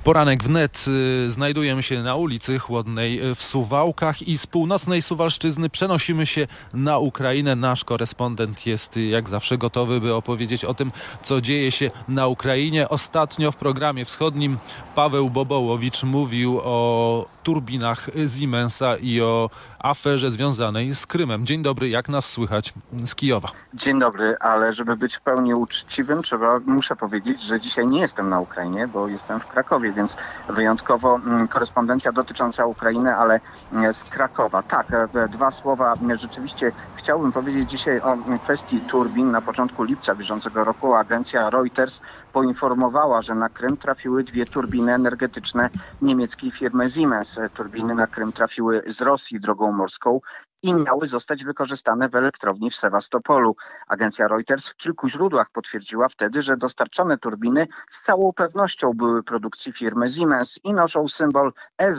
Poranek wnet. Znajdujemy się na ulicy Chłodnej w Suwałkach i z północnej Suwalszczyzny przenosimy się na Ukrainę. Nasz korespondent jest jak zawsze gotowy, by opowiedzieć o tym, co dzieje się na Ukrainie. Ostatnio w programie wschodnim Paweł Bobołowicz mówił o turbinach Siemensa i o aferze związanej z Krymem. Dzień dobry, jak nas słychać z Kijowa? Dzień dobry, ale żeby być w pełni uczciwym, muszę powiedzieć, że dzisiaj nie jestem na Ukrainie, bo jestem w Krakowie, więc wyjątkowo korespondencja dotycząca Ukrainy, ale z Krakowa. Tak, dwa słowa. Rzeczywiście chciałbym powiedzieć dzisiaj o kwestii turbin. Na początku lipca bieżącego roku agencja Reuters poinformowała, że na Krym trafiły dwie turbiny energetyczne niemieckiej firmy Siemens. Turbiny na Krym trafiły z Rosji drogą morską i miały zostać wykorzystane w elektrowni w Sewastopolu. Agencja Reuters w kilku źródłach potwierdziła wtedy, że dostarczone turbiny z całą pewnością były produkcji firmy Siemens i noszą symbol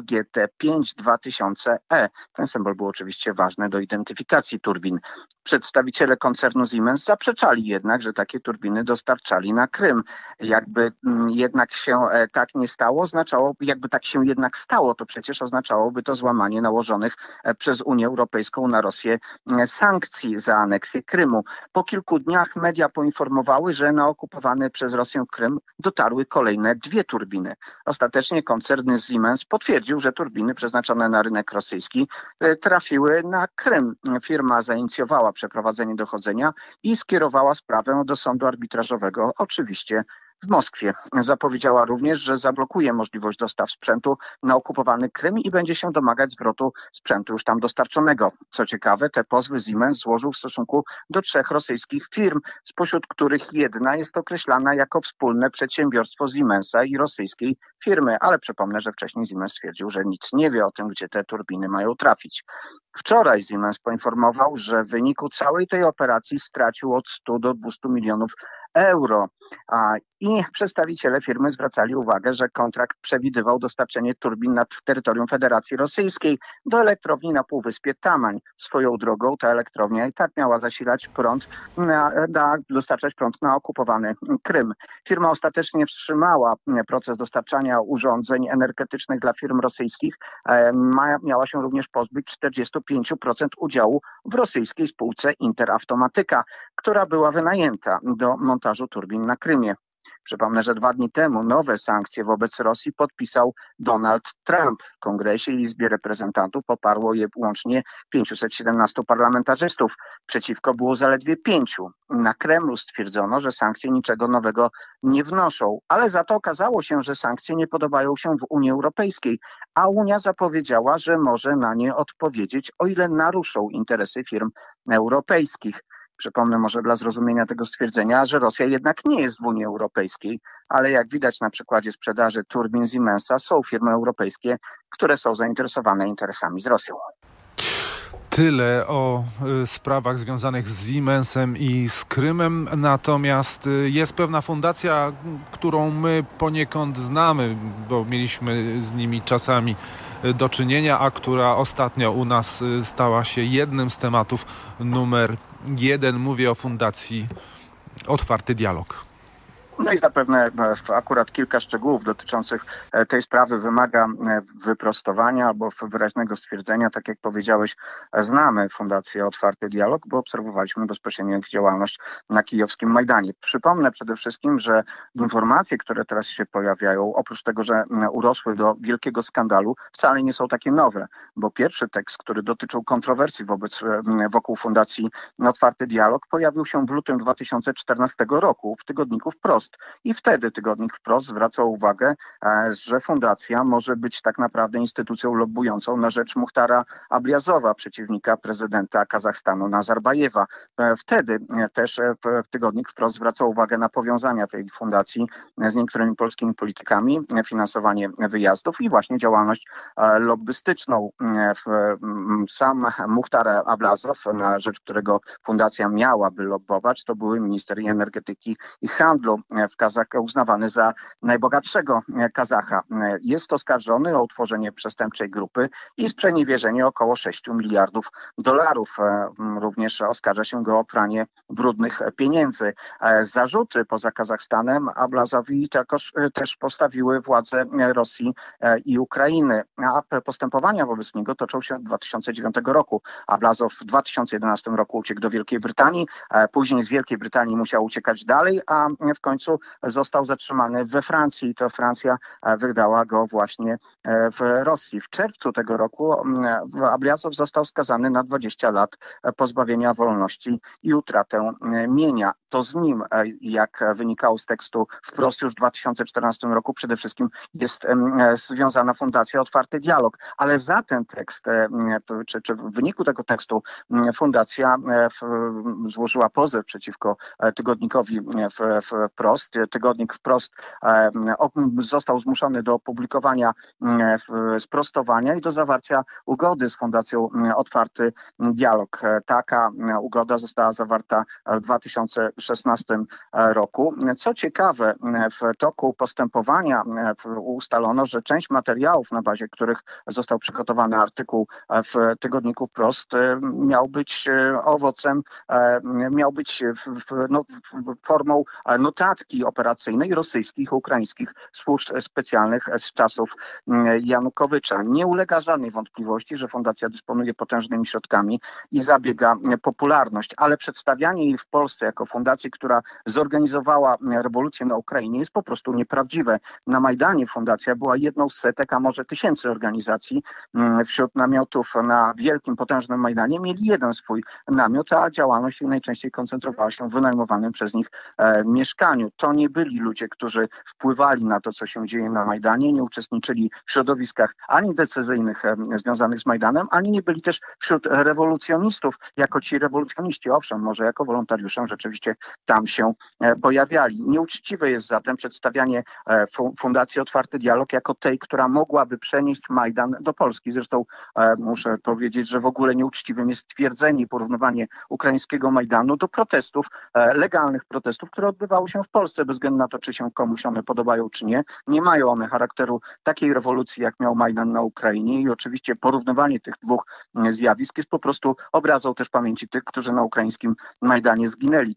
SGT-5 2000E. Ten symbol był oczywiście ważny do identyfikacji turbin. Przedstawiciele koncernu Siemens zaprzeczali jednak, że takie turbiny dostarczali na Krym. Jakby jednak się tak nie stało, jakby tak się jednak stało, to przecież oznaczałoby to złamanie nałożonych przez Unię Europejską na Rosję sankcji za aneksję Krymu. Po kilku dniach media poinformowały, że na okupowany przez Rosję Krym dotarły kolejne dwie turbiny. Ostatecznie koncern Siemens potwierdził, że turbiny przeznaczone na rynek rosyjski trafiły na Krym. Firma zainicjowała przeprowadzenie dochodzenia i skierowała sprawę do sądu arbitrażowego, oczywiście w Moskwie. Zapowiedziała również, że zablokuje możliwość dostaw sprzętu na okupowany Krym i będzie się domagać zwrotu sprzętu już tam dostarczonego. Co ciekawe, te pozwy Siemens złożył w stosunku do 3 rosyjskich firm, spośród których jedna jest określana jako wspólne przedsiębiorstwo Siemensa i rosyjskiej firmy, ale przypomnę, że wcześniej Siemens stwierdził, że nic nie wie o tym, gdzie te turbiny mają trafić. Wczoraj Siemens poinformował, że w wyniku całej tej operacji stracił od 100 do 200 milionów euro. I przedstawiciele firmy zwracali uwagę, że kontrakt przewidywał dostarczenie turbin nad terytorium Federacji Rosyjskiej do elektrowni na Półwyspie Tamań. Swoją drogą ta elektrownia i tak miała zasilać prąd, dostarczać prąd na okupowany Krym. Firma ostatecznie wstrzymała proces dostarczania urządzeń energetycznych dla firm rosyjskich. Miała się również pozbyć 45% udziału w rosyjskiej spółce Interautomatyka, która była wynajęta do montażu turbin na Krymie. Przypomnę, że 2 dni temu nowe sankcje wobec Rosji podpisał Donald Trump. W Kongresie i Izbie Reprezentantów poparło je łącznie 517 parlamentarzystów. Przeciwko było zaledwie 5. Na Kremlu stwierdzono, że sankcje niczego nowego nie wnoszą, ale za to okazało się, że sankcje nie podobają się w Unii Europejskiej, a Unia zapowiedziała, że może na nie odpowiedzieć, o ile naruszą interesy firm europejskich. Przypomnę może dla zrozumienia tego stwierdzenia, że Rosja jednak nie jest w Unii Europejskiej, ale jak widać na przykładzie sprzedaży turbin Siemensa, są firmy europejskie, które są zainteresowane interesami z Rosją. Tyle o sprawach związanych z Siemensem i z Krymem, natomiast jest pewna fundacja, którą my poniekąd znamy, bo mieliśmy z nimi czasami do czynienia, a która ostatnio u nas stała się jednym z tematów numer 1. Mówię o Fundacji Otwarty Dialog. No i zapewne akurat kilka szczegółów dotyczących tej sprawy wymaga wyprostowania albo wyraźnego stwierdzenia. Tak jak powiedziałeś, znamy Fundację Otwarty Dialog, bo obserwowaliśmy bezpośrednio ich działalność na kijowskim Majdanie. Przypomnę przede wszystkim, że informacje, które teraz się pojawiają, oprócz tego, że urosły do wielkiego skandalu, wcale nie są takie nowe, bo pierwszy tekst, który dotyczył kontrowersji wokół Fundacji Otwarty Dialog, pojawił się w lutym 2014 roku w tygodniku Wprost. I wtedy tygodnik Wprost zwracał uwagę, że fundacja może być tak naprawdę instytucją lobbującą na rzecz Muchtara Abjazowa, przeciwnika prezydenta Kazachstanu Nazarbajewa. Wtedy też tygodnik Wprost zwracał uwagę na powiązania tej fundacji z niektórymi polskimi politykami, finansowanie wyjazdów i właśnie działalność lobbystyczną. Sam Muchtar Abjazow, na rzecz którego fundacja miałaby lobbować, to były minister energetyki i handlu uznawany za najbogatszego Kazacha. Jest oskarżony o utworzenie przestępczej grupy i sprzeniewierzenie około 6 miliardów dolarów. Również oskarża się go o pranie brudnych pieniędzy. Zarzuty poza Kazachstanem Ablazowi też postawiły władze Rosji i Ukrainy, a postępowania wobec niego toczą się od 2009 roku. Ablazow w 2011 roku uciekł do Wielkiej Brytanii, później z Wielkiej Brytanii musiał uciekać dalej, a w końcu został zatrzymany we Francji. To Francja wydała go właśnie w Rosji. W czerwcu tego roku Ablazow został skazany na 20 lat pozbawienia wolności i utratę mienia. To z nim, jak wynikało z tekstu wprost już w 2014 roku, przede wszystkim jest związana Fundacja Otwarty Dialog. Ale za ten tekst, czy w wyniku tego tekstu fundacja złożyła pozew przeciwko tygodnikowi Wprost. Tygodnik Wprost został zmuszony do opublikowania sprostowania i do zawarcia ugody z Fundacją Otwarty Dialog. Taka ugoda została zawarta w 2016 roku. Co ciekawe, w toku postępowania ustalono, że część materiałów, na bazie których został przygotowany artykuł w tygodniku Wprost, miał być owocem, miał być formą notatki operacyjnej rosyjskich, ukraińskich służb specjalnych z czasów Janukowycza. Nie ulega żadnej wątpliwości, że fundacja dysponuje potężnymi środkami i zabiega popularność, ale przedstawianie jej w Polsce jako fundacji, która zorganizowała rewolucję na Ukrainie, jest po prostu nieprawdziwe. Na Majdanie fundacja była jedną z setek, a może tysięcy organizacji. Wśród namiotów na wielkim, potężnym Majdanie mieli jeden swój namiot, a działalność najczęściej koncentrowała się w wynajmowanym przez nich mieszkaniu. To nie byli ludzie, którzy wpływali na to, co się dzieje na Majdanie, nie uczestniczyli w środowiskach ani decyzyjnych związanych z Majdanem, ani nie byli też wśród rewolucjonistów, jako ci rewolucjoniści, owszem, może jako wolontariusze rzeczywiście tam się pojawiali. Nieuczciwe jest zatem przedstawianie Fundacji Otwarty Dialog jako tej, która mogłaby przenieść Majdan do Polski. Zresztą muszę powiedzieć, że w ogóle nieuczciwym jest twierdzenie i porównywanie ukraińskiego Majdanu do protestów, legalnych protestów, które odbywały się w Polsce, bez względu na to, czy się komuś one podobają, czy nie. Nie mają one charakteru takiej rewolucji, jak miał Majdan na Ukrainie i oczywiście porównywanie tych dwóch zjawisk jest po prostu obrazą też pamięci tych, którzy na ukraińskim Majdanie zginęli.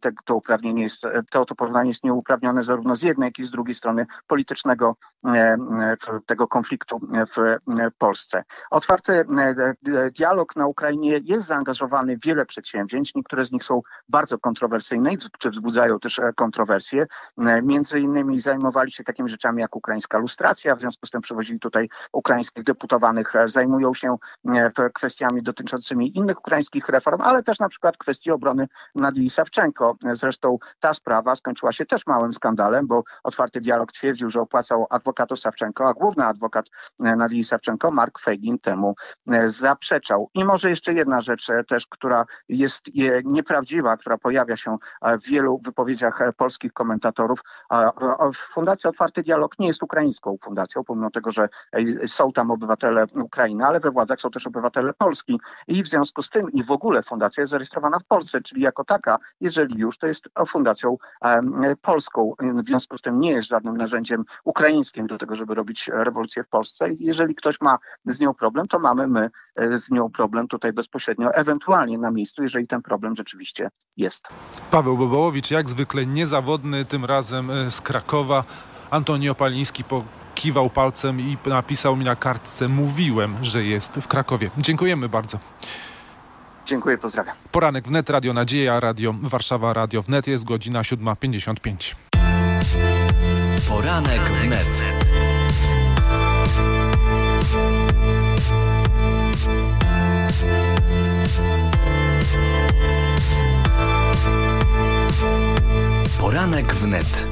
To porównanie jest nieuprawnione zarówno z jednej, jak i z drugiej strony politycznego tego konfliktu w Polsce. Otwarty dialog na Ukrainie jest zaangażowany w wiele przedsięwzięć. Niektóre z nich są bardzo kontrowersyjne, czy wzbudzają też kontrowersje. Między innymi zajmowali się takimi rzeczami jak ukraińska lustracja, w związku z tym przywozili tutaj ukraińskich deputowanych, zajmują się kwestiami dotyczącymi innych ukraińskich reform, ale też na przykład kwestii obrony Nadii Sawczenko. Zresztą ta sprawa skończyła się też małym skandalem, bo Otwarty Dialog twierdził, że opłacał adwokatu Sawczenko, a główny adwokat Nadii Sawczenko, Mark Feigin, temu zaprzeczał. I może jeszcze jedna rzecz też, która jest nieprawdziwa, która pojawia się w wielu wypowiedziach polskich komentatorów. Fundacja Otwarty Dialog nie jest ukraińską fundacją, pomimo tego, że są tam obywatele Ukrainy, ale we władzach są też obywatele Polski i w związku z tym i w ogóle fundacja jest zarejestrowana w Polsce, czyli jako taka, jeżeli już, to jest fundacją polską. W związku z tym nie jest żadnym narzędziem ukraińskim do tego, żeby robić rewolucję w Polsce. I jeżeli ktoś ma z nią problem, to mamy my z nią problem tutaj bezpośrednio, ewentualnie na miejscu, jeżeli ten problem rzeczywiście jest. Paweł Bobołowicz, jak zwykle niezawodny, tym razem z Krakowa. Antoni Opaliński kiwał palcem i napisał mi na kartce: mówiłem, że jest w Krakowie. Dziękujemy bardzo. Dziękuję, pozdrawiam. Poranek wnet, Radio Nadzieja, Radio Warszawa, Radio Wnet, jest godzina 7:55. Poranek wnet. Poranek wnet.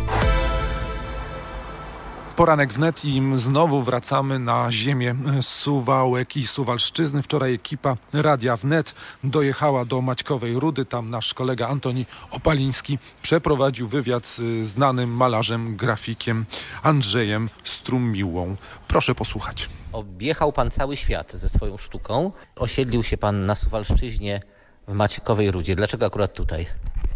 Poranek wnet i znowu wracamy na ziemię Suwałek i Suwalszczyzny. Wczoraj ekipa Radia Wnet dojechała do Maćkowej Rudy. Tam nasz kolega Antoni Opaliński przeprowadził wywiad z znanym malarzem, grafikiem Andrzejem Strumiłą. Proszę posłuchać. Objechał pan cały świat ze swoją sztuką. Osiedlił się pan na Suwalszczyźnie w Maćkowej Rudzie. Dlaczego akurat tutaj?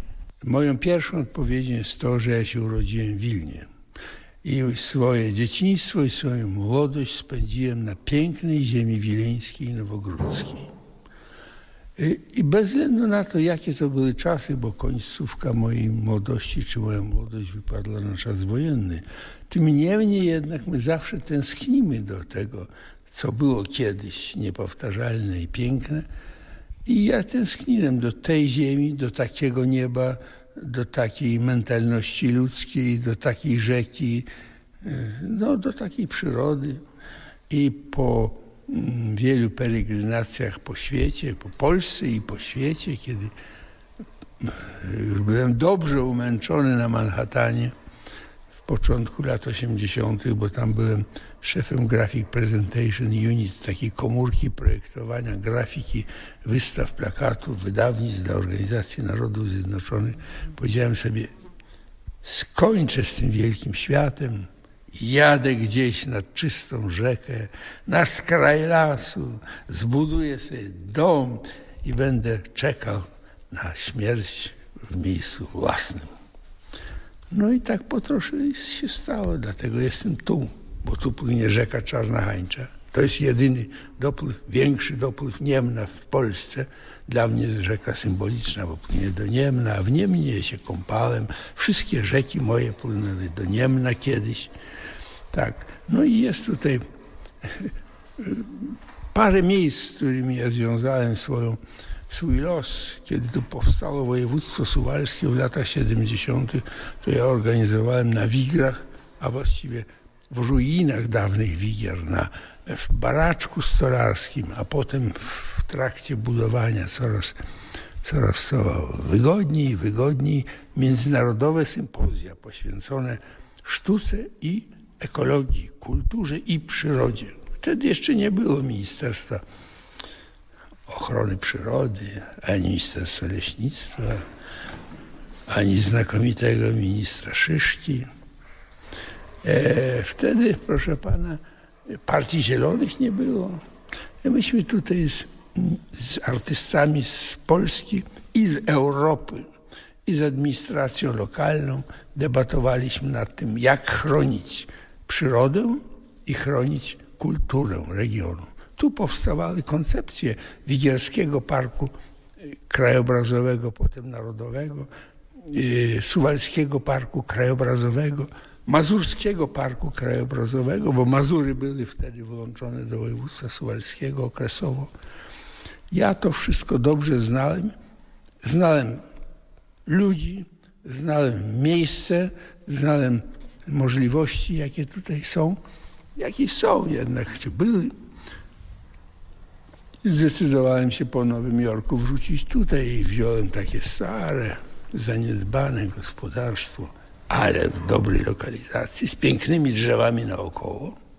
Moją pierwszą odpowiedzią jest to, że ja się urodziłem w Wilnie. I swoje dzieciństwo i swoją młodość spędziłem na pięknej ziemi wileńskiej i nowogródzkiej. I bez względu na to, jakie to były czasy, bo końcówka mojej młodości, czy moja młodość wypadła na czas wojenny, tym niemniej jednak my zawsze tęsknimy do tego, co było kiedyś niepowtarzalne i piękne. I ja tęskniłem do tej ziemi, do takiego nieba, do takiej mentalności ludzkiej, do takiej rzeki, no, do takiej przyrody. I po wielu peregrinacjach po świecie, po Polsce i po świecie, kiedy już byłem dobrze umęczony na Manhattanie w początku lat 80., bo tam byłem szefem Graphic Presentation Unit, takiej komórki projektowania grafiki, wystaw, plakatów, wydawnictw dla Organizacji Narodów Zjednoczonych. Powiedziałem sobie, skończę z tym wielkim światem, jadę gdzieś nad czystą rzekę, na skraj lasu, zbuduję sobie dom i będę czekał na śmierć w miejscu własnym. No i tak po trosze się stało, dlatego jestem tu, bo tu płynie rzeka Czarna Hańcza. To jest jedyny dopływ, większy dopływ Niemna w Polsce. Dla mnie jest rzeka symboliczna, bo płynie do Niemna, a w Niemnie się kąpałem. Wszystkie rzeki moje płynęły do Niemna kiedyś. Tak, no i jest tutaj parę miejsc, z którymi ja związałem swój los. Kiedy tu powstało województwo suwalskie w latach 70., to ja organizowałem na Wigrach, a właściwie w ruinach dawnych Wigier, w baraczku stolarskim, a potem w trakcie budowania coraz to wygodniej, międzynarodowe sympozja poświęcone sztuce i ekologii, kulturze i przyrodzie. Wtedy jeszcze nie było Ministerstwa Ochrony Przyrody, ani Ministerstwa Leśnictwa, ani znakomitego ministra Szyszki. Wtedy, proszę pana, Partii Zielonych nie było. Myśmy tutaj z artystami z Polski i z Europy i z administracją lokalną debatowaliśmy nad tym, jak chronić przyrodę i chronić kulturę regionu. Tu powstawały koncepcje Wigierskiego Parku Krajobrazowego, potem Narodowego, Suwalskiego Parku Krajobrazowego, Mazurskiego Parku Krajobrazowego, bo Mazury były wtedy włączone do województwa suwalskiego okresowo. Ja to wszystko dobrze znałem. Znałem ludzi, znałem miejsce, znałem możliwości, jakie tutaj są, jakie są jednak, czy były. Zdecydowałem się po Nowym Jorku wrócić tutaj i wziąłem takie stare, zaniedbane gospodarstwo, ale w dobrej lokalizacji, z pięknymi drzewami naokoło.